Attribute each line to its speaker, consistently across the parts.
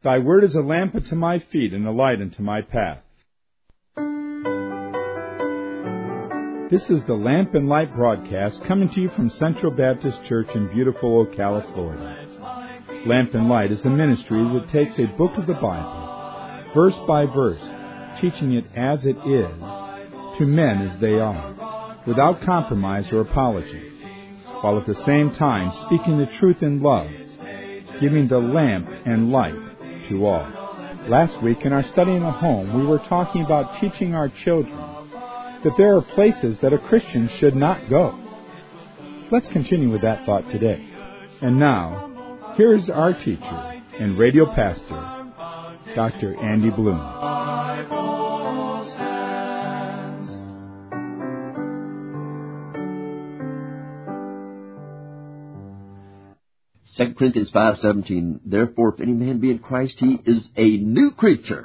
Speaker 1: Thy word is a lamp unto my feet and a light unto my path. This is the Lamp and Light broadcast coming to you from Central Baptist Church in beautiful Ocala, Florida. Lamp and Light is a ministry that takes a book of the Bible, verse by verse, teaching it as it is, to men as they are, without compromise or apology, while at the same time speaking the truth in love, giving the lamp and light to all. Last week in our study in the home, we were talking about teaching our children that there are places that a Christian should not go. Let's continue with that thought today. And now, here is our teacher and radio pastor, Dr. Andy Bloom.
Speaker 2: 2 Corinthians 5:17, therefore, if any man be in Christ, he is a new creature.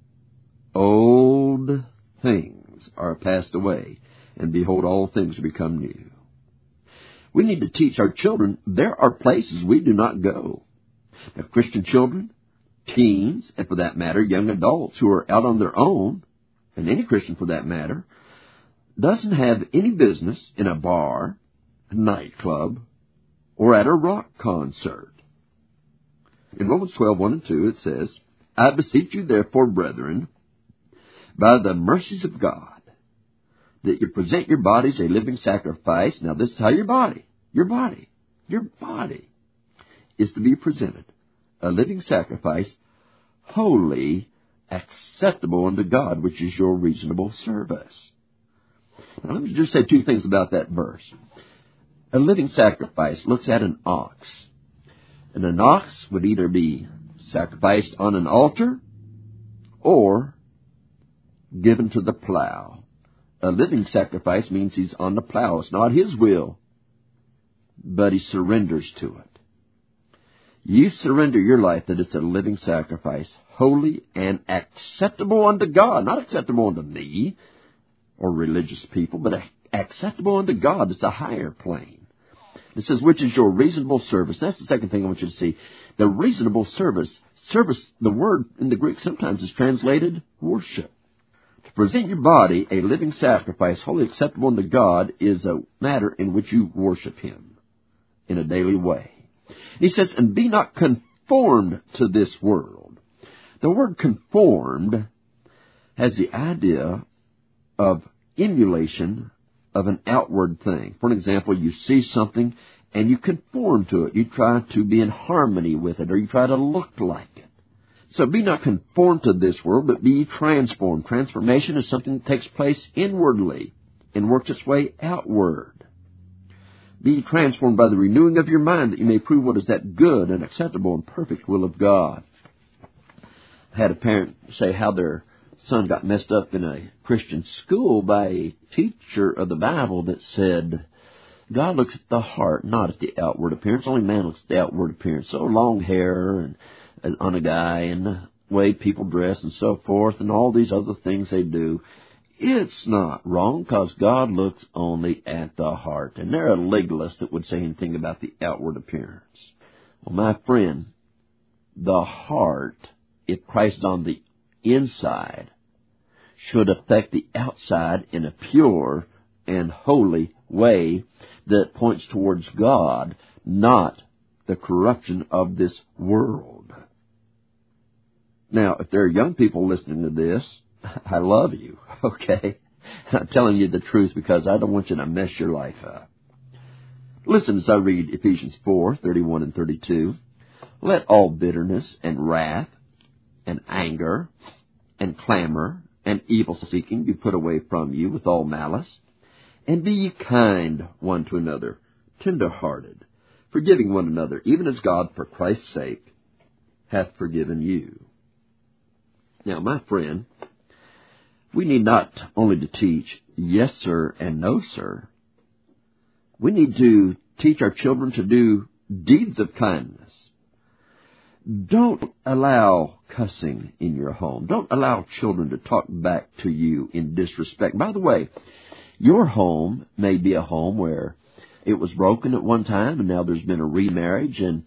Speaker 2: Old things are passed away, and behold, all things are become new. We need to teach our children there are places we do not go. Now, Christian children, teens, and for that matter, young adults who are out on their own, and any Christian for that matter, doesn't have any business in a bar, a nightclub, or at a rock concert. In Romans 12:1 and 2, it says, I beseech you therefore, brethren, by the mercies of God, that you present your bodies a living sacrifice. Now this is how your body is to be presented, a living sacrifice, holy, acceptable unto God, which is your reasonable service. Now let me just say two things about that verse. A living sacrifice looks at an ox, and an ox would either be sacrificed on an altar or given to the plow. A living sacrifice means he's on the plow. It's not his will, but he surrenders to it. You surrender your life that it's a living sacrifice, holy and acceptable unto God, not acceptable unto me or religious people, but acceptable unto God. It's a higher plane. It says, which is your reasonable service. That's the second thing I want you to see. The reasonable service, the word in the Greek sometimes is translated worship. To present your body a living sacrifice, wholly acceptable unto God, is a matter in which you worship Him in a daily way. He says, and be not conformed to this world. The word conformed has the idea of emulation of an outward thing. For an example, you see something and you conform to it. You try to be in harmony with it, or you try to look like it. So be not conformed to this world, but be transformed. Transformation is something that takes place inwardly and works its way outward. Be transformed by the renewing of your mind, that you may prove what is that good and acceptable and perfect will of God. I had a parent say how their son got messed up in a Christian school by a teacher of the Bible that said, God looks at the heart, not at the outward appearance. Only man looks at the outward appearance. So long hair and on a guy, and the way people dress and so forth, and all these other things they do. It's not wrong, because God looks only at the heart. And there are legalists that would say anything about the outward appearance. Well, my friend, the heart, if Christ is on the inside, should affect the outside in a pure and holy way that points towards God, not the corruption of this world. Now, if there are young people listening to this, I love you, okay? I'm telling you the truth because I don't want you to mess your life up. Listen as I read Ephesians 4:31 and 32. Let all bitterness and wrath and anger and clamor and evil seeking be put away from you with all malice. And be ye kind one to another, tender-hearted, forgiving one another, even as God, for Christ's sake, hath forgiven you. Now, my friend, we need not only to teach yes, sir, and no, sir. We need to teach our children to do deeds of kindness. Don't allow cussing in your home. Don't allow children to talk back to you in disrespect. By the way, your home may be a home where it was broken at one time, and now there's been a remarriage, and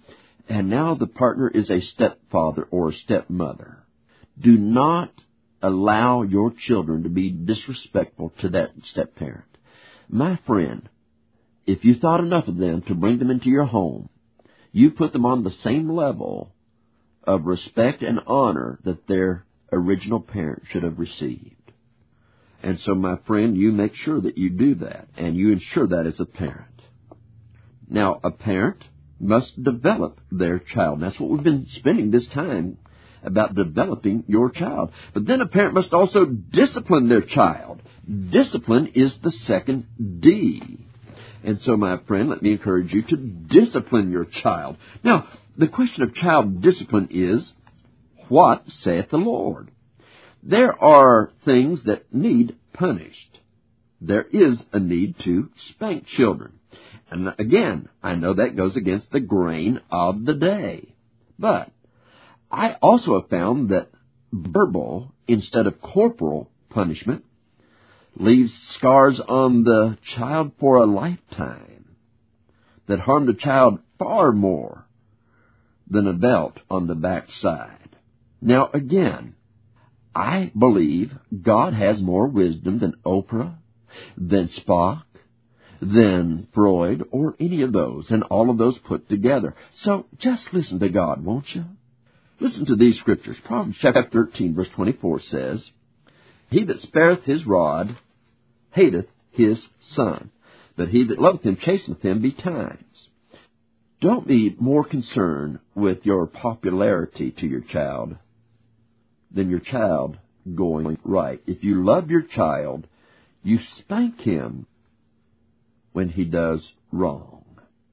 Speaker 2: and now the partner is a stepfather or a stepmother. Do not allow your children to be disrespectful to that step-parent. My friend, if you thought enough of them to bring them into your home, you put them on the same level of respect and honor that their original parent should have received. And so, my friend, you make sure that you do that, and you ensure that as a parent. Now, a parent must develop their child. And that's what we've been spending this time about, developing your child. But then a parent must also discipline their child. Discipline is the second D. And so, my friend, let me encourage you to discipline your child. Now, the question of child discipline is, what saith the Lord? There are things that need punished. There is a need to spank children. And again, I know that goes against the grain of the day. But I also have found that verbal instead of corporal punishment leaves scars on the child for a lifetime that harm the child far more than a belt on the backside. Now, again, I believe God has more wisdom than Oprah, than Spock, than Freud, or any of those, and all of those put together. So just listen to God, won't you? Listen to these scriptures. Proverbs chapter 13, verse 24 says, He that spareth his rod hateth his son, but he that loveth him chasteneth him betimes. Don't be more concerned with your popularity to your child than your child going right. If you love your child, you spank him when he does wrong.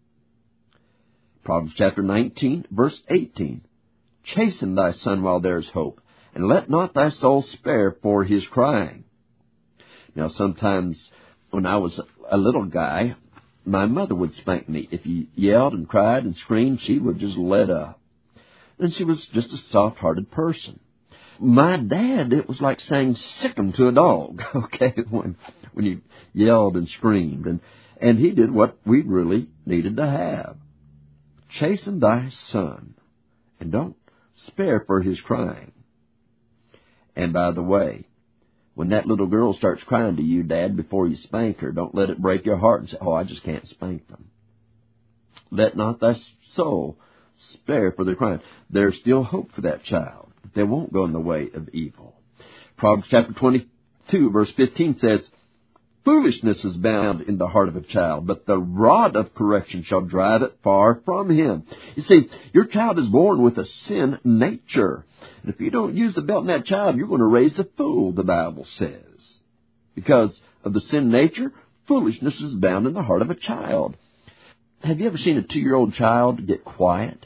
Speaker 2: Proverbs chapter 19, verse 18. Chasten thy son while there is hope, and let not thy soul spare for his crying. Now, sometimes when I was a little guy, my mother would spank me. If you yelled and cried and screamed, she would just let up. And she was just a soft-hearted person. My dad, it was like saying sick 'em to a dog, okay, when you yelled and screamed. And he did what we really needed to have. Chasten thy son, and don't spare for his crying. And by the way, when that little girl starts crying to you, Dad, before you spank her, don't let it break your heart and say, oh, I just can't spank them. Let not thy soul spare for their crying. There's still hope for that child. They won't go in the way of evil. Proverbs chapter 22, verse 15 says, Foolishness is bound in the heart of a child, but the rod of correction shall drive it far from him. You see, your child is born with a sin nature. And if you don't use the belt in that child, you're going to raise a fool, the Bible says. Because of the sin nature, foolishness is bound in the heart of a child. Have you ever seen a 2-year-old child get quiet?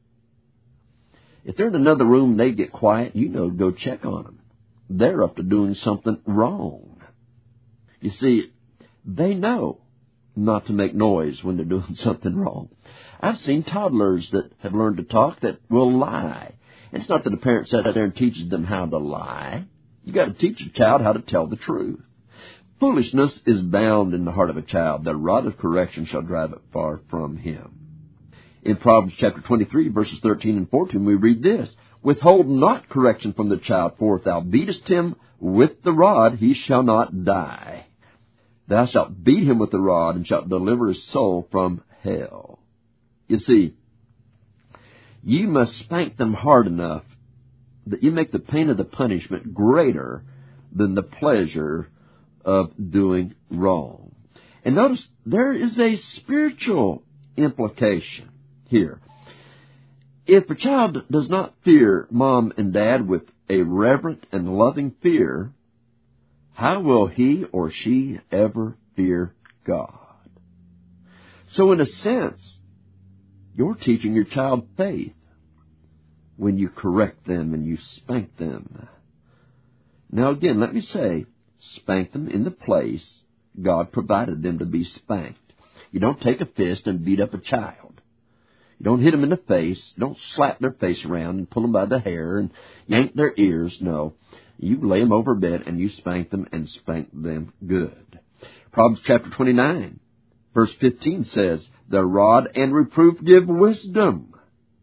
Speaker 2: If they're in another room and they get quiet, you know to go check on them. They're up to doing something wrong. You see, they know not to make noise when they're doing something wrong. I've seen toddlers that have learned to talk that will lie. It's not that a parent sits there and teaches them how to lie. You've got to teach a child how to tell the truth. Foolishness is bound in the heart of a child. The rod of correction shall drive it far from him. In Proverbs chapter 23, verses 13 and 14, we read this, Withhold not correction from the child, for if thou beatest him with the rod, he shall not die. Thou shalt beat him with the rod, and shalt deliver his soul from hell. You see, you must spank them hard enough that you make the pain of the punishment greater than the pleasure of doing wrong. And notice, there is a spiritual implication here. If a child does not fear mom and dad with a reverent and loving fear, how will he or she ever fear God? So in a sense, you're teaching your child faith when you correct them and you spank them. Now again, let me say, spank them in the place God provided them to be spanked. You don't take a fist and beat up a child. You don't hit them in the face. Don't slap their face around and pull them by the hair and yank their ears. No. You lay them over bed and you spank them and spank them good. Proverbs chapter 29, verse 15 says, The rod and reproof give wisdom,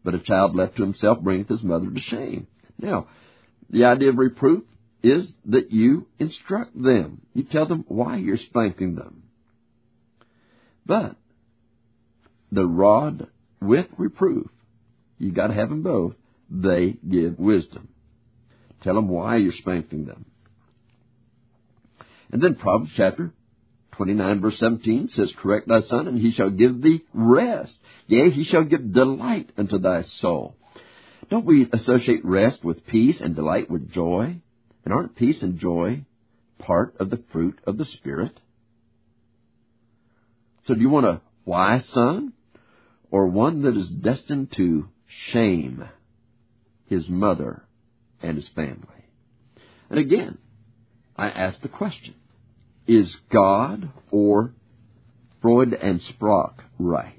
Speaker 2: but a child left to himself bringeth his mother to shame. Now, the idea of reproof is that you instruct them. You tell them why you're spanking them. But the rod with reproof, you got to have them both. They give wisdom. Tell them why you're spanking them. And then Proverbs chapter 29, verse 17 says, correct thy son, and he shall give thee rest. Yea, he shall give delight unto thy soul. Don't we associate rest with peace and delight with joy? And aren't peace and joy part of the fruit of the Spirit? So do you want a wise son, or one that is destined to shame his mother and his family? And again, I ask the question, is God or Freud and Sprach right?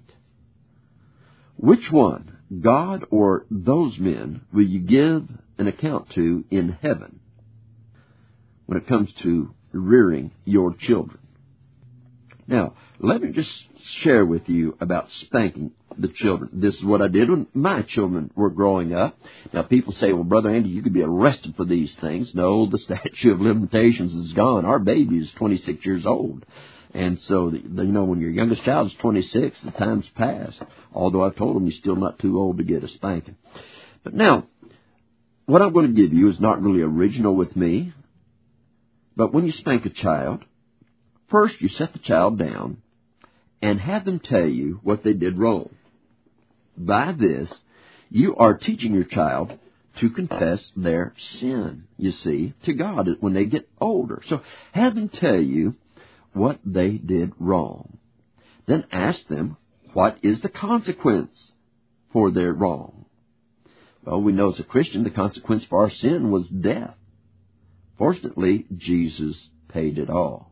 Speaker 2: Which one, God or those men, will you give an account to in heaven when it comes to rearing your children? Now, let me just share with you about spanking the children. This is what I did when my children were growing up. Now, people say, well, Brother Andy, you could be arrested for these things. No, the statute of limitations is gone. Our baby is 26 years old. And so, when your youngest child is 26, the time's passed. Although I've told them you're still not too old to get a spanking. But now, what I'm going to give you is not really original with me. But when you spank a child, first you set the child down and have them tell you what they did wrong. By this, you are teaching your child to confess their sin, you see, to God when they get older. So have them tell you what they did wrong. Then ask them, what is the consequence for their wrong? Well, we know as a Christian, the consequence for our sin was death. Fortunately, Jesus paid it all.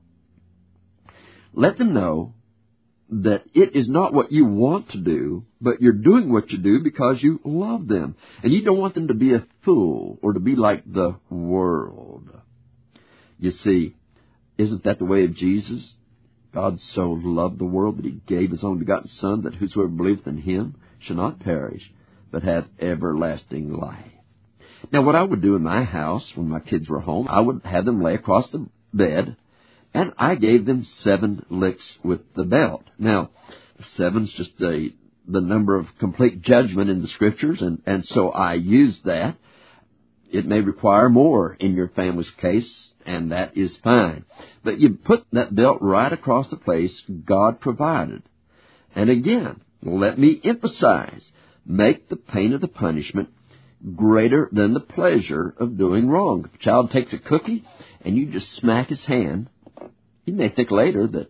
Speaker 2: Let them know that it is not what you want to do, but you're doing what you do because you love them. And you don't want them to be a fool or to be like the world. You see, isn't that the way of Jesus? God so loved the world that he gave his only begotten Son, that whosoever believeth in him shall not perish, but have everlasting life. Now, what I would do in my house when my kids were home, I would have them lay across the bed, and I gave them 7 licks with the belt. Now, 7's just the number of complete judgment in the Scriptures, and so I used that. It may require more in your family's case, and that is fine. But you put that belt right across the place God provided. And again, let me emphasize, make the pain of the punishment greater than the pleasure of doing wrong. If a child takes a cookie and you just smack his hand, he may think later that,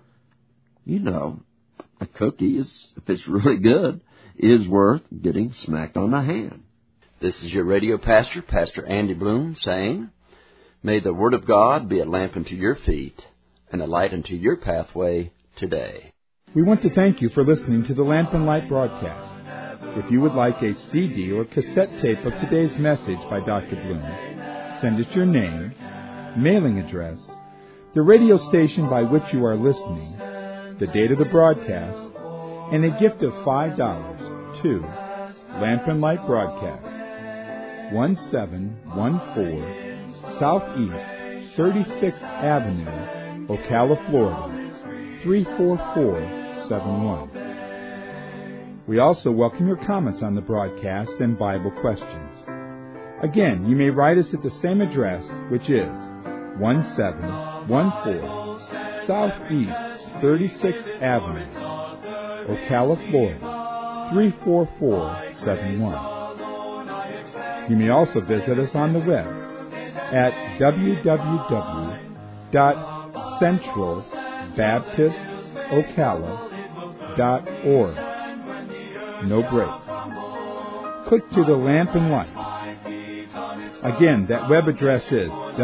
Speaker 2: a cookie is, if it's really good, is worth getting smacked on the hand. This is your radio pastor, Pastor Andy Bloom, saying, may the Word of God be a lamp unto your feet and a light unto your pathway today.
Speaker 1: We want to thank you for listening to the Lamp and Light broadcast. If you would like a CD or cassette tape of today's message by Dr. Bloom, send us your name, mailing address, the radio station by which you are listening, the date of the broadcast, and a gift of $5 to Lamp and Light Broadcast, 1714 Southeast 36th Avenue, Ocala, Florida, 34471. We also welcome your comments on the broadcast and Bible questions. Again, you may write us at the same address, which is 1714 Southeast 36th Avenue, Ocala, Florida, 34471. You may also visit us on the web at www.centralbaptistocala.org. No breaks. Click to the Lamp and Light. Again, that web address is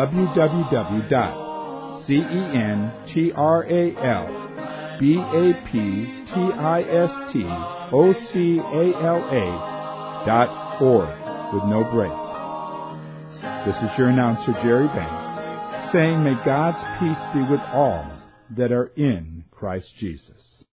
Speaker 1: www.centralbaptistocala.org with no breaks. This is your announcer, Jerry Banks, saying, may God's peace be with all that are in Christ Jesus.